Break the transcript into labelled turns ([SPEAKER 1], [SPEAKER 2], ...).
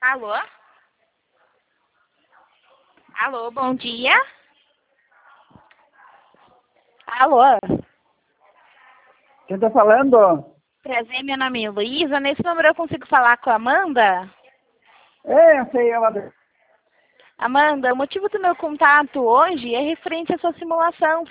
[SPEAKER 1] Alô? Alô, bom dia. Alô?
[SPEAKER 2] Quem tá falando?
[SPEAKER 1] Prazer, meu nome é Luísa. Nesse número eu consigo falar com a Amanda?
[SPEAKER 2] Eu sei, ela.
[SPEAKER 1] Amanda, o motivo do meu contato hoje é referente à sua simulação